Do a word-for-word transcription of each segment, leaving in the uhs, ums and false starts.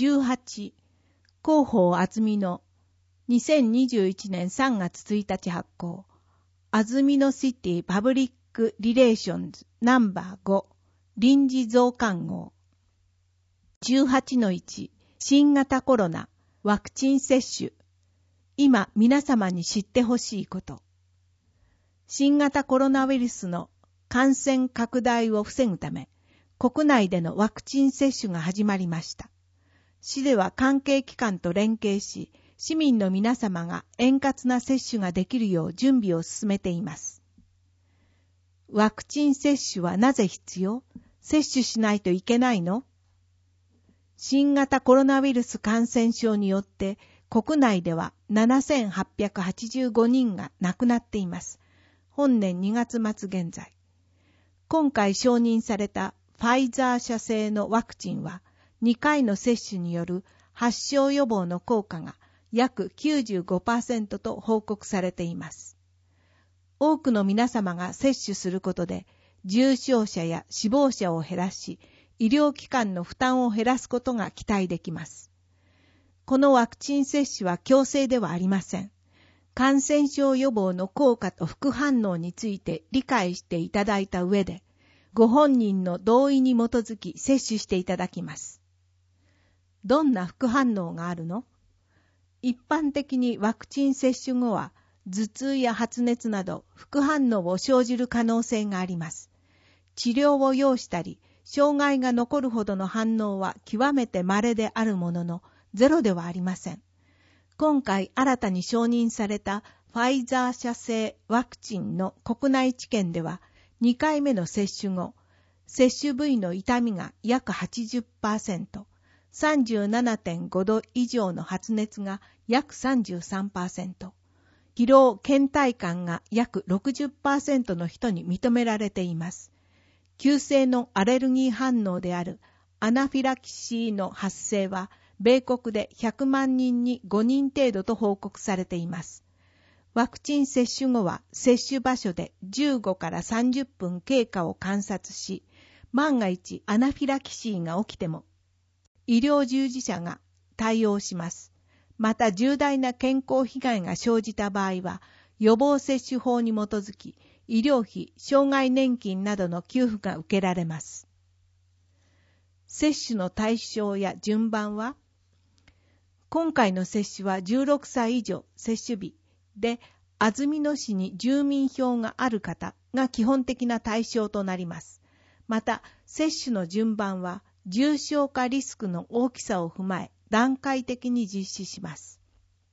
じゅうはち、広報あずみのにせんにじゅういちねんさんがつついたち発行、あずみのシティパブリックリレーションズナンバーご臨時増刊号 じゅうはちのいち 新型コロナワクチン接種、今皆様に知ってほしいこと。新型コロナウイルスの感染拡大を防ぐため、国内でのワクチン接種が始まりました。市では関係機関と連携し、市民の皆様が円滑な接種ができるよう準備を進めています。ワクチン接種はなぜ必要？接種しないといけないの？新型コロナウイルス感染症によって国内ではななせんはっぴゃくはちじゅうごにんが亡くなっています。本年にがつまつ現在。今回承認されたファイザー社製のワクチンはにかいの接種による発症予防の効果が約 きゅうじゅうごパーセント と報告されています。多くの皆様が接種することで重症者や死亡者を減らし、医療機関の負担を減らすことが期待できます。このワクチン接種は強制ではありません。感染症予防の効果と副反応について理解していただいた上で、ご本人の同意に基づき接種していただきます。どんな副反応があるの？一般的にワクチン接種後は頭痛や発熱など副反応を生じる可能性があります。治療を要したり、障害が残るほどの反応は極めて稀であるものの、ゼロではありません。今回新たに承認されたファイザー社製ワクチンの国内治験では、にかいめの接種後、接種部位の痛みが約 はちじゅっパーセント、さんじゅうななてんごど以上の発熱が約 さんじゅうさんパーセント、疲労・倦怠感が約 ろくじゅっパーセント の人に認められています。急性のアレルギー反応であるアナフィラキシーの発生は、米国でひゃくまんにんにごにん程度と報告されています。ワクチン接種後は接種場所でじゅうごからさんじゅっぷん経過を観察し、万が一アナフィラキシーが起きても、医療従事者が対応します。また重大な健康被害が生じた場合は、予防接種法に基づき、医療費、障害年金などの給付が受けられます。接種の対象や順番は、今回の接種はじゅうろくさい以上接種日で、安曇野市に住民票がある方が基本的な対象となります。また、接種の順番は重症化リスクの大きさを踏まえ、段階的に実施します。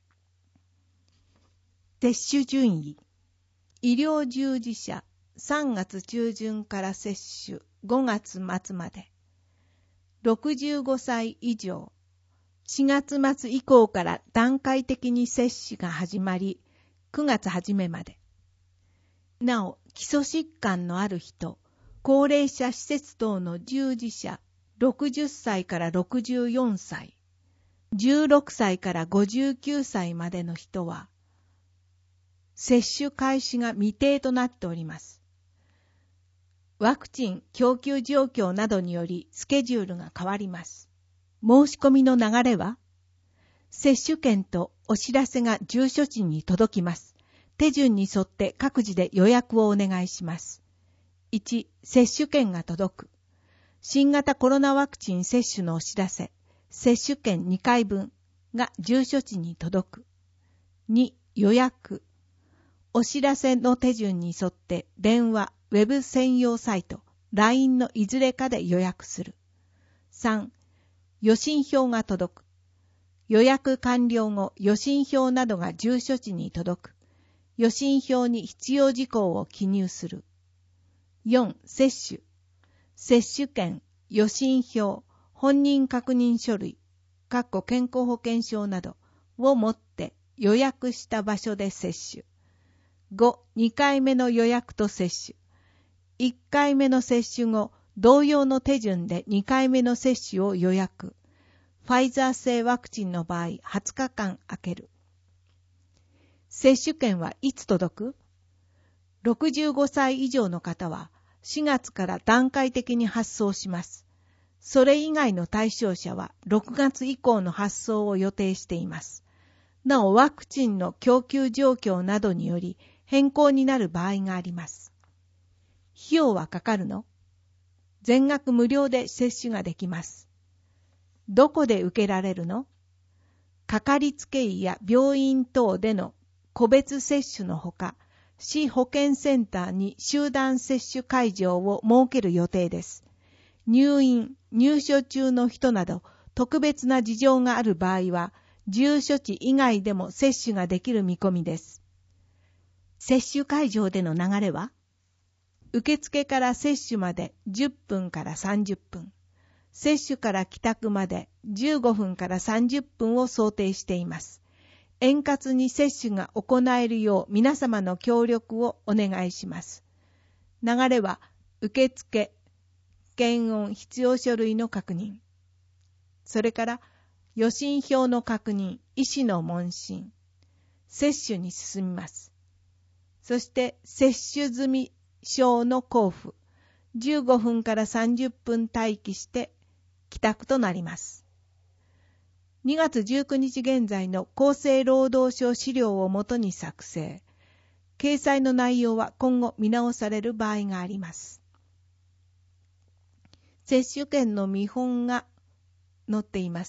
接種順位。医療従事者、さんがつちゅうじゅんから接種、ごがつまつまで。ろくじゅうごさい以上、しがつまつ以降から段階的に接種が始まり、くがつ初めまで。なお、基礎疾患のある人、高齢者施設等の従事者、ろくじゅっさいからろくじゅうよんさい、じゅうろくさいからごじゅうきゅうさいまでの人は、接種開始が未定となっております。ワクチン供給状況などによりスケジュールが変わります。申し込みの流れは、接種券とお知らせが住所地に届きます。手順に沿って各自で予約をお願いします。いち、接種券が届く。新型コロナワクチン接種のお知らせ、接種券にかいぶんが住所地に届く。に、予約。お知らせの手順に沿って電話、ウェブ専用サイト、ライン のいずれかで予約する。さん、予診票が届く。予約完了後、予診票などが住所地に届く。予診票に必要事項を記入する。よん、接種。接種券、予診票、本人確認書類、かっこ健康保険証などを持って予約した場所で接種。ご、にかいめの予約と接種。いっかいめの接種後、同様の手順でにかいめの接種を予約。ファイザー製ワクチンの場合、はつかかん空ける。接種券はいつ届く？ろくじゅうごさい以上の方はしがつから段階的に発送します。 それ以外の対象者はろくがつ以降の発送を予定しています。なお、ワクチンの供給状況などにより変更になる場合があります。費用はかかるの？全額無料で接種ができます。どこで受けられるの？かかりつけ医や病院等での個別接種のほか、市保健センターに集団接種会場を設ける予定です。入院、入所中の人など特別な事情がある場合は、住所地以外でも接種ができる見込みです。接種会場での流れは、受付から接種までじゅっぷんからさんじゅっぷん、接種から帰宅までじゅうごふんからさんじゅっぷんを想定しています。円滑に接種が行えるよう皆様の協力をお願いします。流れは、受付、検温必要書類の確認、それから予診票の確認、医師の問診、接種に進みます。そして接種済み証の交付、じゅうごふんからさんじゅっぷん待機して帰宅となります。にがつじゅうくにち現在の厚生労働省資料をもとに作成。掲載の内容は今後見直される場合があります。接種券の見本が載っています。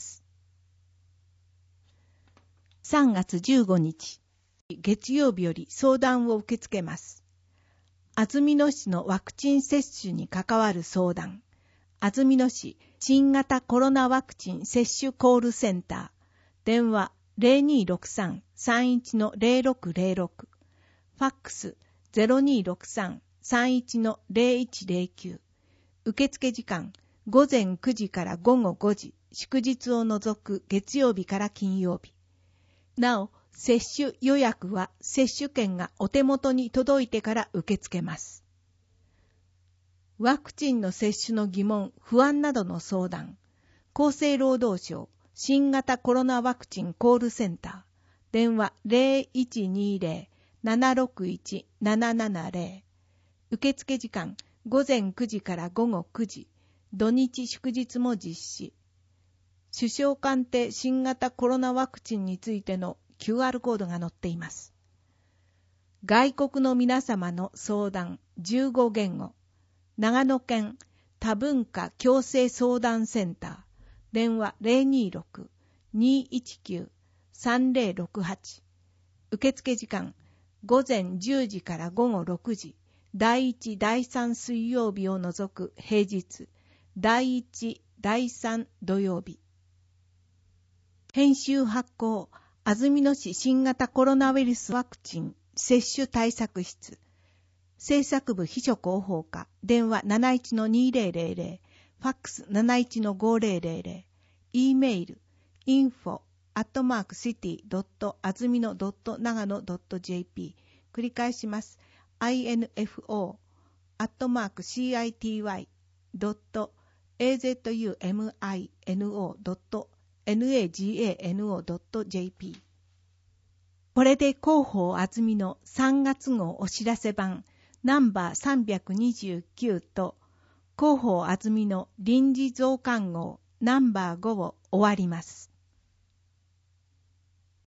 さんがつじゅうごにち、月曜日より相談を受け付けます。安曇野市のワクチン接種に関わる相談。安曇野市新型コロナワクチン接種コールセンター。電話 ゼロにーろくさん さんいち ゼロろくゼロろく。ファックス ゼロにーろくさん さんいち ゼロいちゼロきゅう。受付時間ごぜんくじからごごごじ、祝日を除く月曜日から金曜日。なお、接種予約は接種券がお手元に届いてから受け付けます。ワクチンの接種の疑問、不安などの相談。厚生労働省新型コロナワクチンコールセンター。電話 ゼロいちにーゼロ ななろくいち ななななゼロ。受付時間ごぜんくじからごごくじ。土日祝日も実施。首相官邸新型コロナワクチンについての キューアール コードが載っています。外国の皆様の相談じゅうごげんご。長野県多文化共生相談センター。電話 ゼロにーろく にーいちきゅう さんぜろろくはち。受付時間ごぜんじゅうじからごごろくじ。だいいち、だいさん水曜日を除く平日。だいいち、だいさん土曜日。編集発行、安曇野市新型コロナウイルスワクチン接種対策室。制作部秘書広報課。電話 なないちのにーぜろぜろぜろ。ファックス なないちのごぜろぜろぜろ。e メール インフォ アットマーク シティ ドット あずみの ドット 長野 ドット ジェーピー。繰り返します。インフォ アットマーク シティ ドット エーゼットユーエムアイエヌオー ドット ナガノ ドット ジェーピー。これで広報あずみのさんがつ号お知らせ版ナンバーさんびゃくにじゅうきゅうと広報あずみの臨時増刊号ナンバーごを終わります。